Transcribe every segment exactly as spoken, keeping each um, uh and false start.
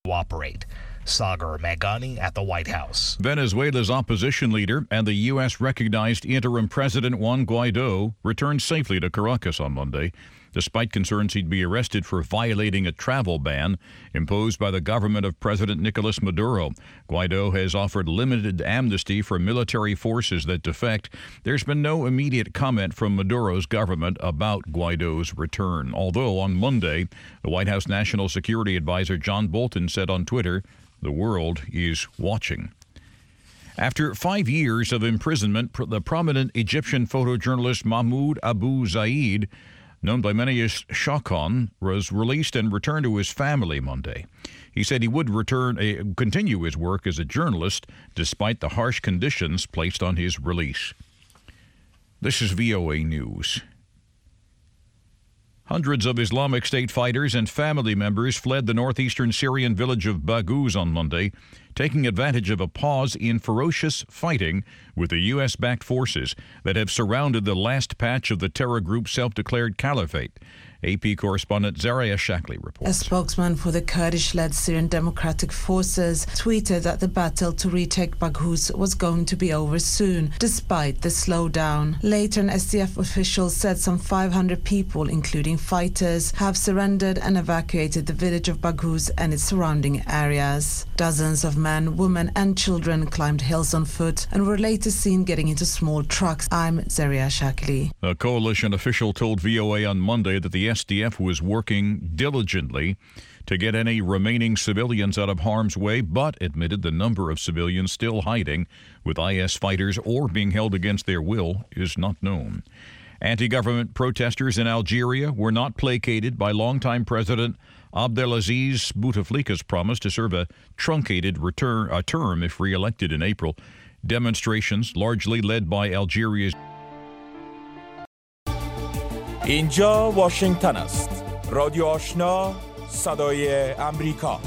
cooperate. Sagar Meghani at the White House. Venezuela's opposition leader and the U S-recognized interim president Juan Guaido returned safely to Caracas on Monday, despite concerns he'd be arrested for violating a travel ban imposed by the government of President Nicolas Maduro. Guaido has offered limited amnesty for military forces that defect. There's been no immediate comment from Maduro's government about Guaido's return, although on Monday, the White House National Security Advisor John Bolton said on Twitter, "The world is watching." After five years of imprisonment, the prominent Egyptian photojournalist Mahmoud Abu Zaid, known by many as Shakhan, was released and returned to his family Monday. He said he would return, uh, continue his work as a journalist despite the harsh conditions placed on his release. This is V O A News. Hundreds of Islamic State fighters and family members fled the northeastern Syrian village of Baghouz on Monday, taking advantage of a pause in ferocious fighting with the U S-backed forces that have surrounded the last patch of the terror group's self-declared caliphate. A P correspondent Zaria Shackley reports. A spokesman for the Kurdish-led Syrian Democratic Forces tweeted that the battle to retake Baghouz was going to be over soon, despite the slowdown. Later, an S D F official said some five hundred people, including fighters, have surrendered and evacuated the village of Baghouz and its surrounding areas. Dozens of men, women and children climbed hills on foot and were later seen getting into small trucks. I'm Zaria Shackley. A coalition official told V O A on Monday that the S D F was working diligently to get any remaining civilians out of harm's way, but admitted the number of civilians still hiding with I S fighters or being held against their will is not known. Anti-government protesters in Algeria were not placated by longtime President Abdelaziz Bouteflika's promise to serve a truncated return, a term if re-elected in April. Demonstrations, largely led by Algeria's اینجا واشنگتن است. رادیو آشنا، صدای امریکا.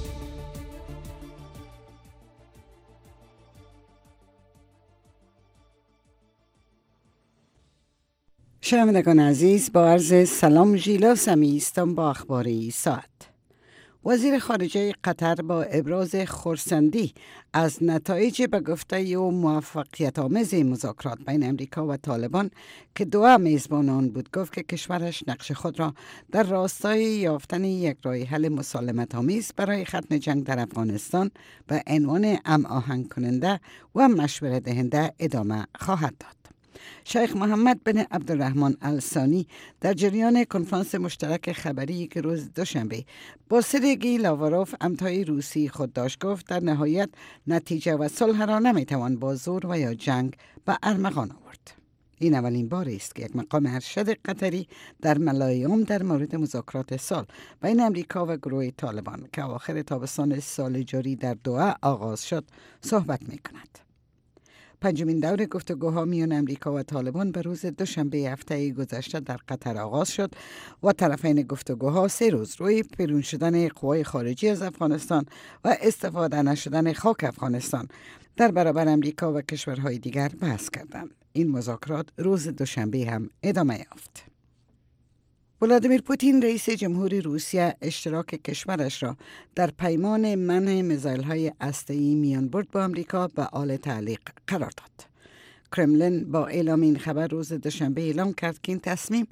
شنوندگان عزیز، با عرض سلام ژیلا سمی هستم با اخبار این ساعت. وزیر خارجه قطر با ابراز خرسندی از نتایج به گفته او موفقیت آمیز مذاکرات بین امریکا و طالبان که دو میزبان آن بود، گفت که کشورش نقش خود را در راستای یافتن یک راه حل مسالمت آمیز برای ختم جنگ در افغانستان به عنوان هماهنگ کننده و مشورت دهنده ادامه خواهد داد. شیخ محمد بن عبدالرحمن الثانی در جریان کنفرانس مشترک خبری که روز دوشنبه با سرگئی لاواروف همتای روسی خود داشت، گفت در نهایت نتیجه و صلح را نمیتوان با زور و یا جنگ به ارمغان آورد. این اولین بار است که یک مقام ارشد قطری در ملایوم در مورد مذاکرات صلح بین امریکا و گروه طالبان که آخر تابستان سال جاری در دوحه آغاز شد صحبت می کند. پنجمین دور گفتگوها میان امریکا و طالبان به روز دوشنبه هفته گذشته در قطر آغاز شد و طرفین گفتگوها سه روز روی بیرون شدن قوای خارجی از افغانستان و استفاده نشدن خاک افغانستان در برابر امریکا و کشورهای دیگر بحث کردند. این مذاکرات روز دوشنبه هم ادامه یافت. ولادیمیر پوتین رئیس جمهوری روسیه اشتراک کشورش را در پیمان منع میزایل‌های هسته‌ای میانبرد با آمریکا به حال تعلیق قرار داد. کرملین با اعلام این خبر روز دوشنبه اعلام کرد که این تصمیم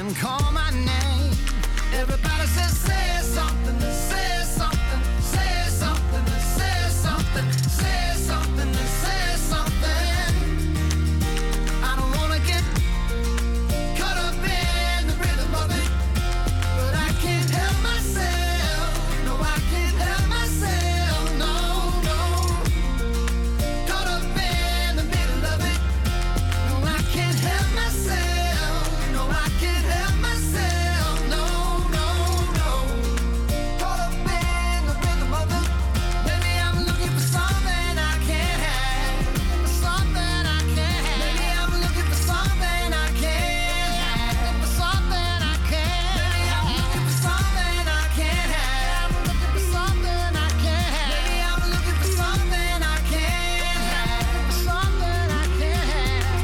them call my name. Everybody says, say something, say something, say something, say something, say something, say something. I don't wanna get caught up in the rhythm of it, but I can't help myself. No, I can't help myself. No, no. Caught up in the middle of it. No, I can't help myself. No, I can't help myself. No, no, no. Caught up in the rhythm of it. Maybe I'm looking for something I can't have. For something I can't have. Maybe I'm looking for something I can't have. For something I can't have. Maybe I'm looking for something I can't have. Looking for something I can't have. Maybe I'm looking for something I can't have. For something I can't have.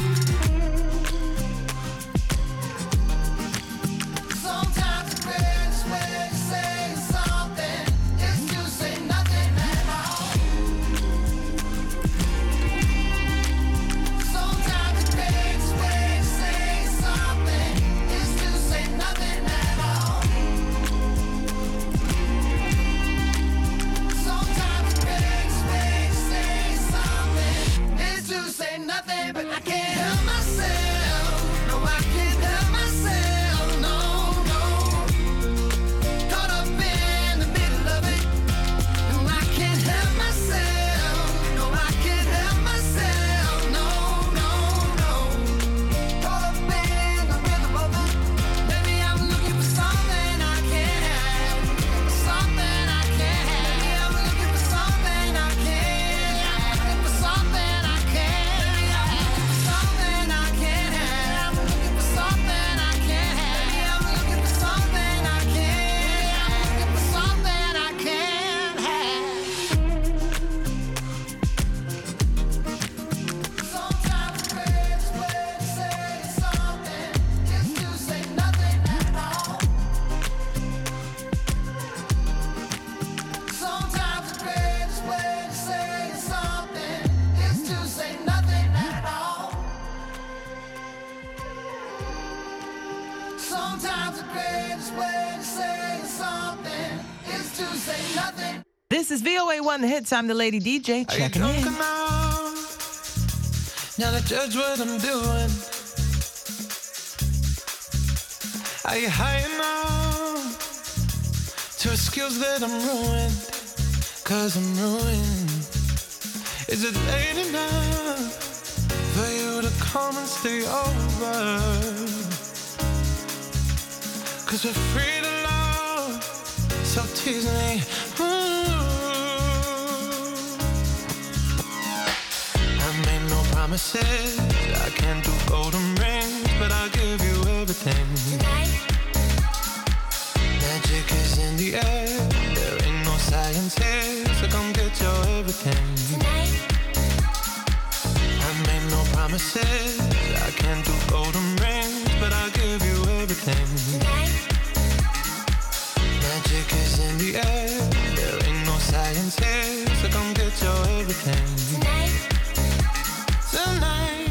Sometimes the greatest way to say something is to say nothing at all. Sometimes the greatest way to say something is to say nothing at all. Sometimes the greatest way to say something is to say nothing, but I can't help myself. No, I can't help myself. No, no. Caught up in the middle of it. No, I can't help myself. No, I can't help myself. No, no, no. Caught up in the rhythm of it. Maybe I'm looking for something I can't have. For something I can't have. Maybe I'm looking for something I can't have. For something I can't. Maybe I'm looking for something I can't have. Looking for something I can't have. Maybe I'm looking for something I can't have. Looking for something I can't have. Sometimes the greatest way to say something is to say nothing at all. Sometimes the greatest way to say something is to say nothing at all. Sometimes the greatest way to say something is to say nothing. This is V O A one, the hits. I'm the Lady D J. Are you Checking drunk in. enough now to judge what I'm doing? Are you high enough to excuse that I'm ruined? Cause I'm ruined. Is it late enough for you to come and stay over? Cause we're free to love, so tease me. Ooh. I made no promises, I can't do golden rings, but I'll give you everything. Magic is in the air, there ain't no science here, so come get your everything. I made no promises, I can't do golden rings, but I'll give you everything. Magic is in the air, there ain't no science here, so come get your everything. Tonight.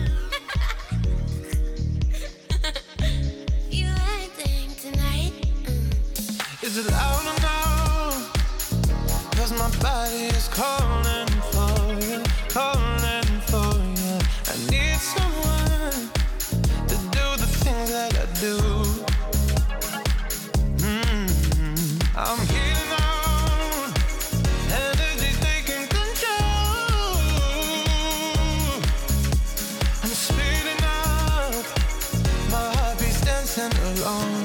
You acting tonight? Is it loud or no? Cause my body is calling for you, calling for you. I need someone to do the things that I do. Mm-hmm. I'm heating on, energy taking control. I'm speeding up, my heart beats dancing alone.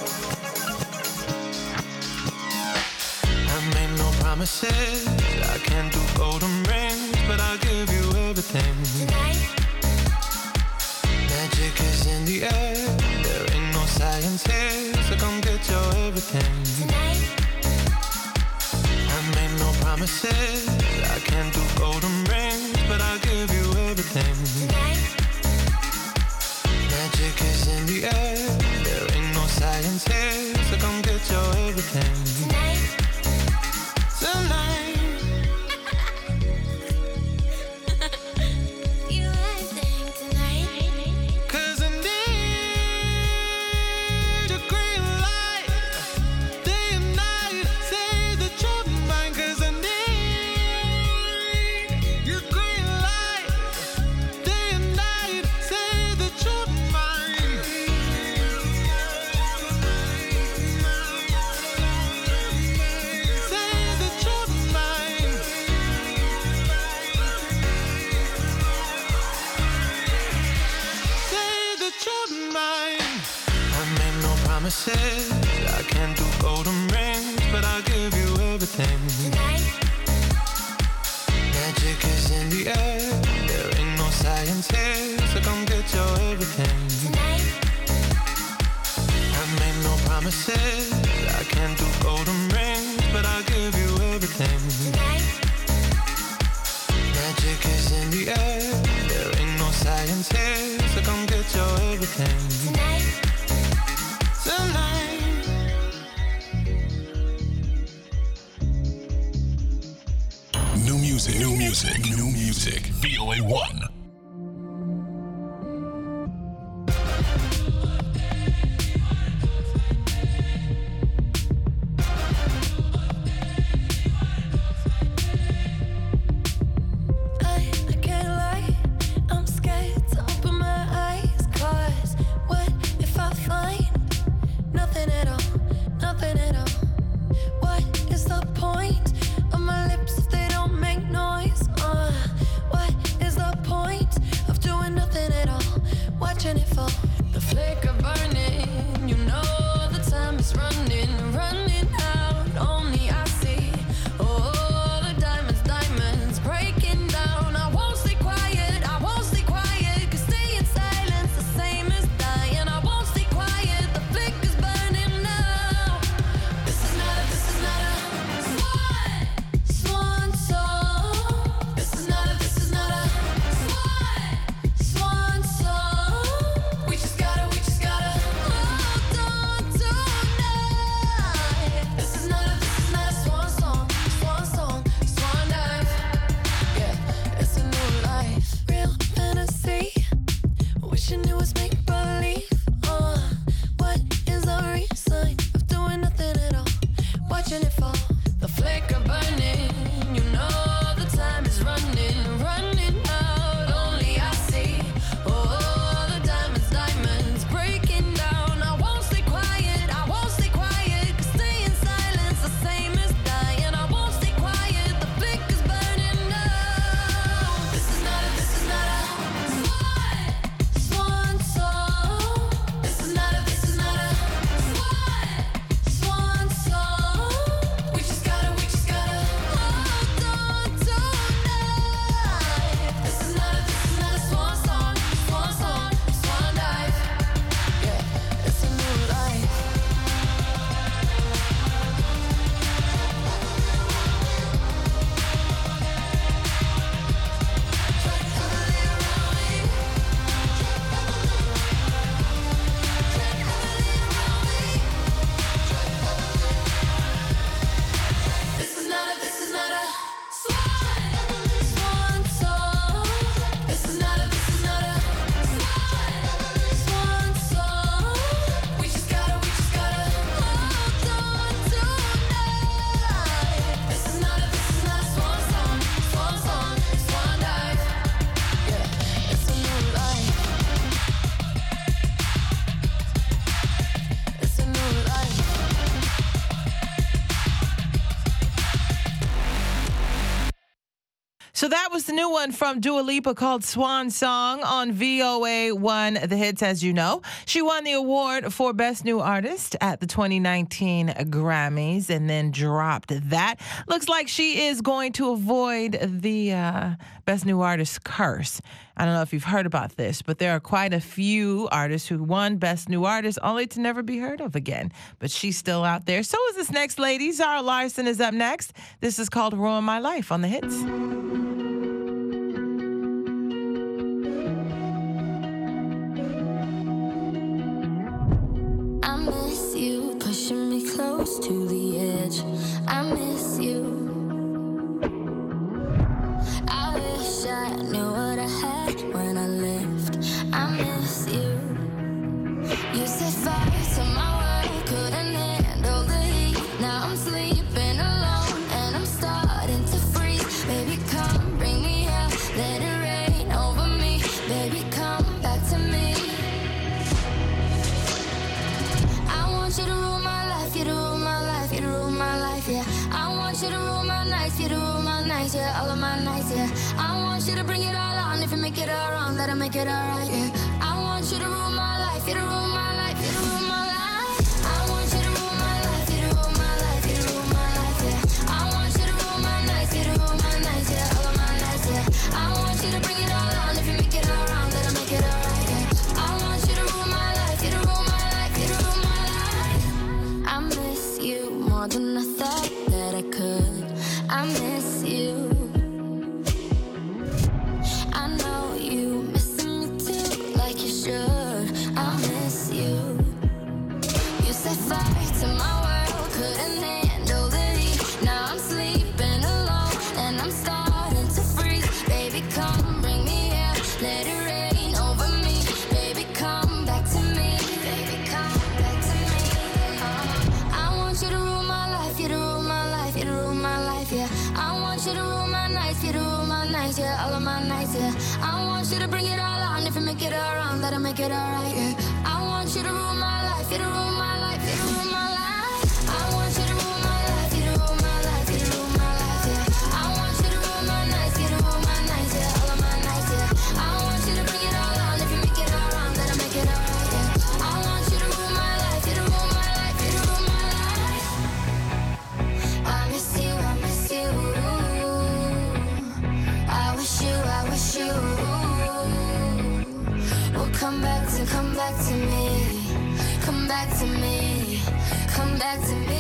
I made no promises, I can't do golden rings, but I'll give you everything. Magic is in the air, there ain't no science here, so come get your everything. I made no promises, I can't do golden rings, but I'll give you everything. Magic is in the air, there ain't no science here, so come get your everything. Tonight. You acting tonight? Cause I need promises. I can't do golden rings, but I'll give you everything. Tonight, Magic is in the air. There ain't no science here, so come get your everything. tonight, I made no promises. I can't do golden rings, but I'll give you everything. tonight, Magic is in the air. There ain't no science here, so come get your everything. tonight. Tonight. New music, new music, new music. V O A one. I, I can't lie, I'm scared to open my eyes. Cause what if I find nothing at all, nothing at all? What is the point of my lips if they don't make noise? Uh, what is the point of doing nothing at all? Watching it fall, the flicker burning. You know the time is running, running out. Only I see, oh, the diamonds, diamonds breaking down. I won't stay quiet, I won't stay quiet. Cause stay in silence, the same as dying. I won't stay quiet, the flicker's burning now. This is not a, this is not a swan, swan song. This is not a, this is not a swan, swan song. We just gotta, we just gotta hold on tonight. This is not a, this is not a swan song, swan song, swan dive. Yeah, it's a new life, real fantasy. Wishing it was make believe. Uh, what is the reason of doing nothing at all? Watching it fall, the flicker burning. You know the time is running, running out. Only I see, oh, the diamonds, diamonds breaking down. I won't stay quiet, I won't stay quiet. Cause stay in silence, the same as dying. I won't stay quiet, the flicker's burning now. This is not a, this is not a swan, swan song. This is not a, this is not a swan, swan song. We just gotta, we just gotta hold on tonight. This is not a, this is not a swan song, swan song, swan dive. Yeah, it's a new life. This is not a, this is not a swan, swan song. This is not a, this is not a swan, swan song. We just gotta, we just gotta hold on tonight. This is not a, this is not a swan song, swan song, swan dive. Yeah, it's a new life. It's a new life. So that was the new one from Dua Lipa called Swan Song on V O A one, The Hits, as you know. She won the award for Best New Artist at the twenty nineteen Grammys and then dropped that. Looks like she is going to avoid the uh, Best New Artist curse. I don't know if you've heard about this, but there are quite a few artists who won Best New Artist only to never be heard of again. But she's still out there. So is this next lady. Zara Larsson is up next. This is called Ruin My Life on The Hits. I miss you, pushing me close to the edge. I miss you. I wish I knew what I had when I left. I miss you. You set fire to my world, couldn't handle the heat. Now I'm sleeping alone and I'm starting to freeze. Baby, come bring me out, let it rain over me. Baby, come back to me. I want you to rule my life, you to rule my life, you to rule my life, yeah. I want you to rule my nights, you to rule my nights, yeah. All of my nights, yeah. I want you to bring it all on. If you make it all wrong, let it make it all right, yeah. I want you to rule my life, you to rule my life, you to rule my life. I my nights, yeah. I want you to bring it all on. If you make it all wrong, let it make it all right, yeah. I want you to rule my life, you to rule my life, you to rule my life. I want you to rule my life, you to rule my life, you to rule my life, yeah. I want you to rule my nights, you to rule my nights, yeah. All of my nights, yeah. I want you to bring it all on. If you make it all wrong, let it make it all right, yeah. I want you to rule my life, you to rule my life, you to rule my life. I miss you, I miss you. I wish you, I wish you will come back to, come back to me, come back to me, come back to me.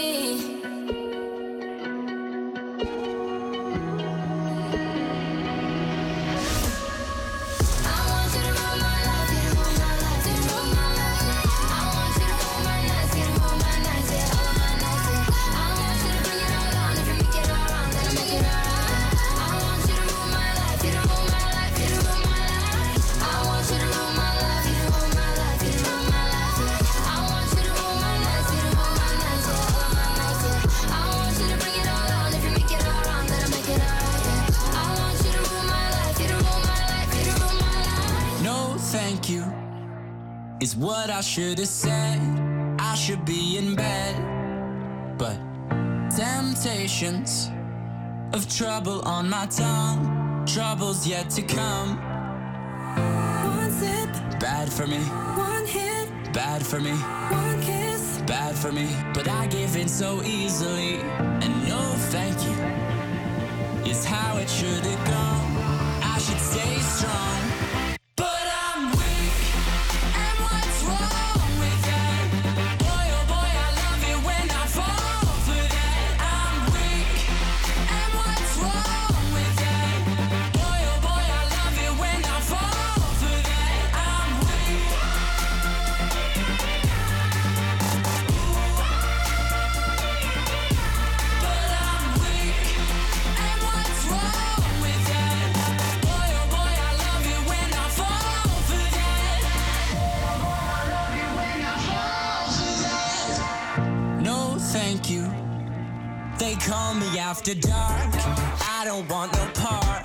I want you to rule my life, you to rule my life, you to rule my life. I want you to rule my nights, you to rule my nights, yeah, all of my nights, yeah. I want you to bring it all on. If you make it all wrong, then I'll make it all right. I want you to rule my life, you to rule my life, you to rule my life. I want you to rule my life, you to rule my life, you to rule my life, yeah. I want you to rule my nights, you to rule my nights, yeah, all of my nights, yeah. I want you to bring it all on. If you make it all wrong, then I'll make it all right, yeah. I want you to rule my life, you to rule my life, you to rule my life. No, thank you, is what I should have said. I should be in bed, but temptations of trouble on my tongue, trouble's yet to come. One sip, Bad for me, one hit, bad for me, one kiss. bad for me. But I give in so easily, and no thank you is how it should have gone. I should stay strong, but I'm weak. And what's wrong with that? Boy, oh boy, I love it when I fall for that. I'm weak. And what's wrong with that? Boy, oh boy, I love it when I fall for that. I'm weak. But I'm weak. And what's wrong with that? Boy, oh boy, I love it when I fall for that. No, thank you. They call me after dark. I don't want no part.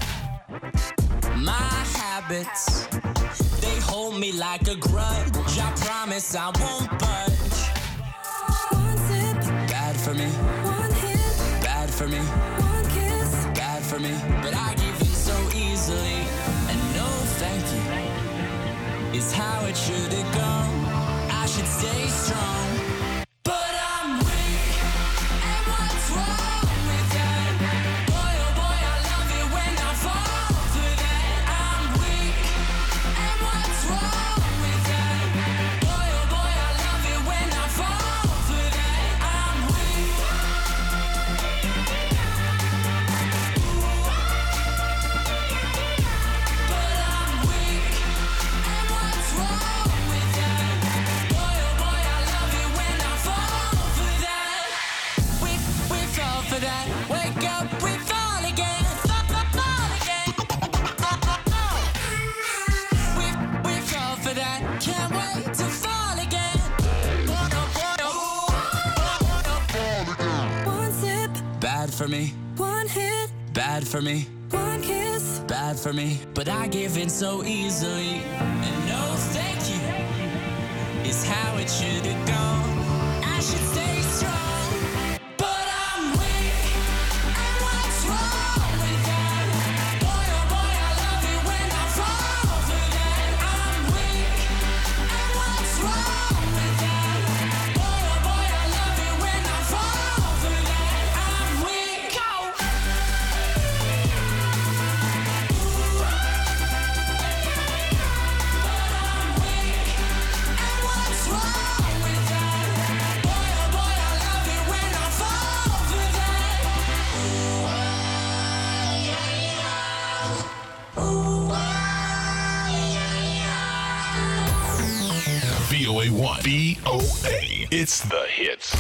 My habits, they hold me like a grudge. I promise I won't budge. One sip, Bad for me, one hit, bad for me, one kiss. bad for me. But I give in so easily, and no thank you is how it should have gone. I should stay strong, but I'm weak. And what's wrong with that? Boy, oh boy, I love it when I fall for that. I'm weak. And what's wrong with that? Boy, oh boy, I love it when I fall for that. I'm weak. But I'm weak. And what's wrong with that? Boy, oh boy, I love it when I fall for that. We, we fall for that. Wake up, we fall again. Fall, fall, fall again. We, we fall for that. Can't wait to fall again. One sip, Bad for me, one hit, bad for me, one kiss. bad for me. But I give in so easily, and no thank you is how it should have gone. I should stay strong, but I'm weak. And what's wrong with that? Boy, oh boy, I love it when I fall for that. I'm weak. And what's wrong with that? Boy, oh boy, I love it when I fall for that. I'm weak. Go. What's wrong with that? Boy, oh boy, I love it when I fall for that. V O A one. V O A. It's the hits.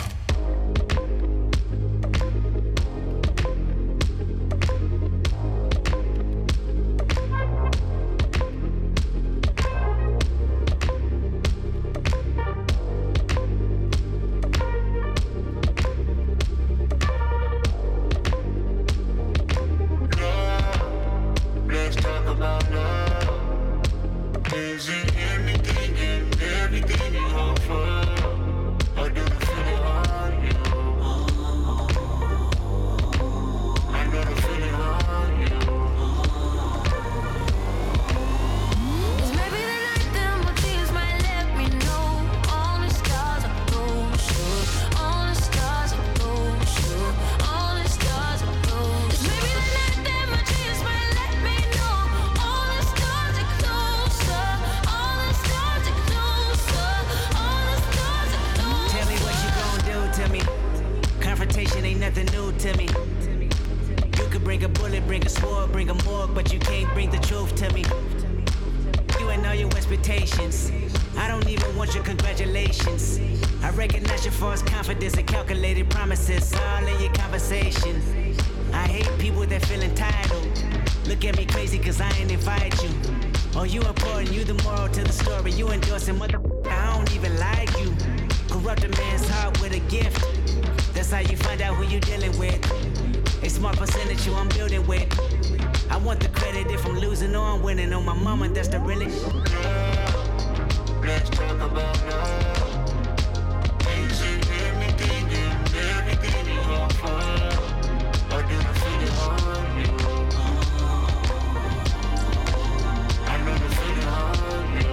talk, but you can't bring the truth to me. You and all your expectations. I don't even want your congratulations. I recognize your false confidence and calculated promises all in your conversation. I hate people that feel entitled. Look at me crazy cause I ain't invite you. Oh, you important, you the moral to the story. You endorsing mother, I don't even like you. Corrupt a man's heart with a gift. That's how you find out who you dealing with. A smart percentage you I'm building with. I want the credit if I'm losing or I'm winning. On my mama, that's the realest. Let's talk about love. Ain't seen everything and everything you offer. I didn't feel it on you. I never feel it on you.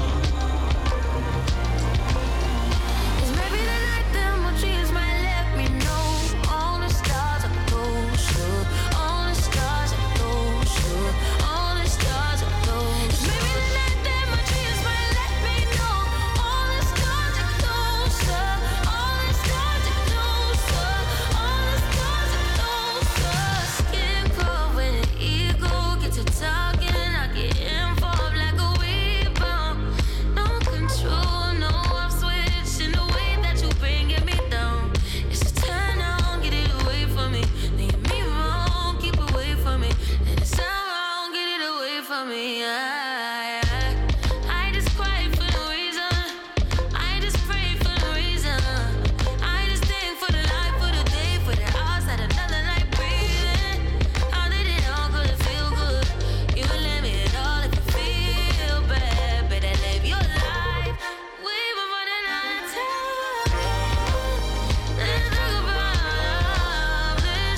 It's maybe the night that my dreams might let me know. All the stars are closer. All the stars are closer. All the stars are closer. It's maybe the night that my dreams might let me know. All the stars are closer. All the stars are closer. All the stars are closer. Skin cold when the ego gets to talking. I get involved like a weed bomb. No control, no off switch in the way that you bringing me down. It's a turn on, get it away from me. Then you mean wrong, keep away from me. And it's sound wrong, get it away from me. I, I, I just cry for no reason. I just pray for no reason. I just think for the life, for the day, for the hours that another night breathing. How did it all go to feel good? You let me at all if you feel bad. Better live your life way before the night time. Let's talk about love, this.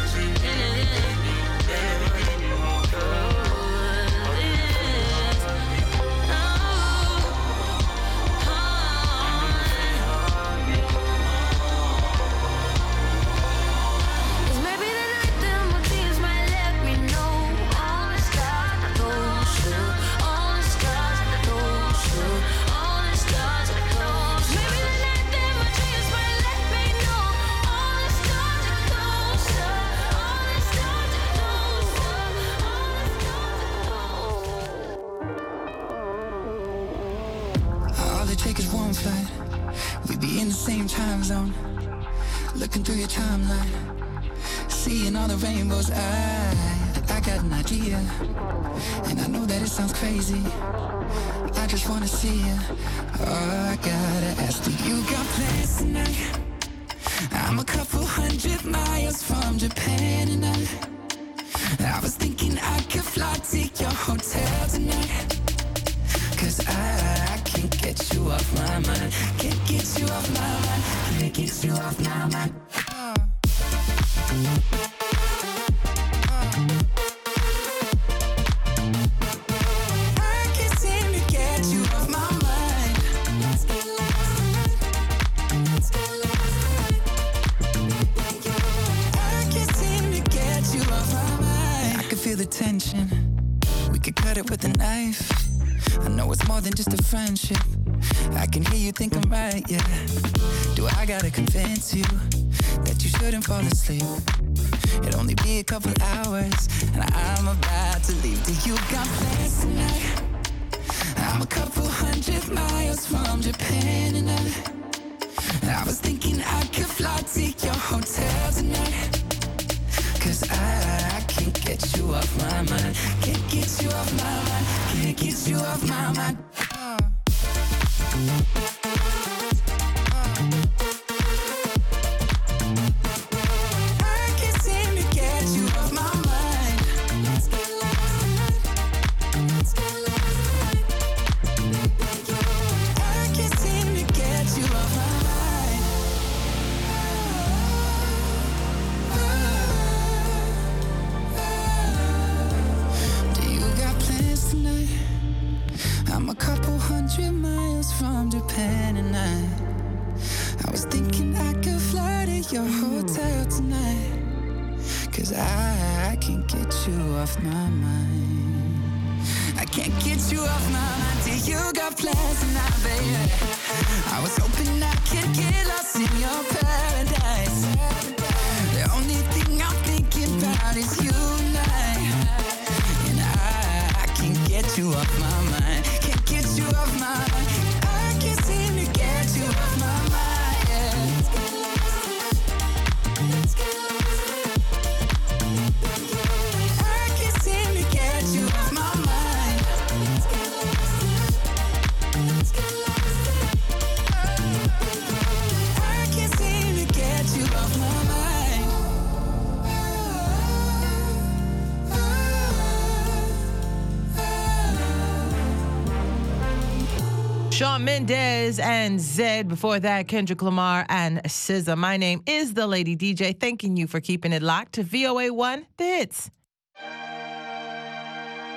It's maybe the night that my dreams might let me know. All the stars are closer. All the stars are closer. All the stars are closer. Maybe the night that my dreams might let me know. All the stars are closer. All the stars are closer. All the stars are closer. All it takes is one flight. We be in the same time zone. Looking through your timeline, seeing all the rainbows. I, I got an idea, and I know that it sounds crazy. I just wanna see you. Oh, I gotta ask, do you got plans tonight? I'm a couple hundred miles from Japan, and I, I was thinking I could fly to your hotel tonight. Cause I, I can't get you off my mind. Can't get you off my mind. Can't get you off my mind. I can't seem to get you off my mind. Let's get lost. Let's get lost. I can't seem to get you off my mind. I can feel the tension. We could cut it with a knife. I know it's more than just a friendship. I can hear you think I'm right, yeah. Do I gotta convince you that you shouldn't fall asleep? It'll only be a couple hours, and I'm about to leave. Do you got plans tonight? I'm a couple hundred miles from Japan, and I, I was thinking I could fly to your hotel tonight. Cause I, I can't get you off my mind. Can't get you off my mind. Can't get you off my mind. I can't seem to get you off my mind. Let's get lost tonight. Let's get lost tonight. I can't seem to get you off my mind. Do you got plans tonight? I'm a couple hundred miles from Japan, and I I was thinking I could fly to your hotel tonight. Cause I, I can't get you off my mind. I can't get you off my mind. Do you got plans tonight, baby? I was hoping I could get lost in your paradise. The only thing I'm thinking about is you and I. you off my mind. Can't get you off my mind. I can't seem to get you off my mind. Yeah. I can't seem to get you off my mind. I can't seem to get you off my mind. Shawn Mendes and Zed. Before that, Kendrick Lamar and S Z A. My name is the Lady D J. Thanking you for keeping it locked to V O A one, The Hits.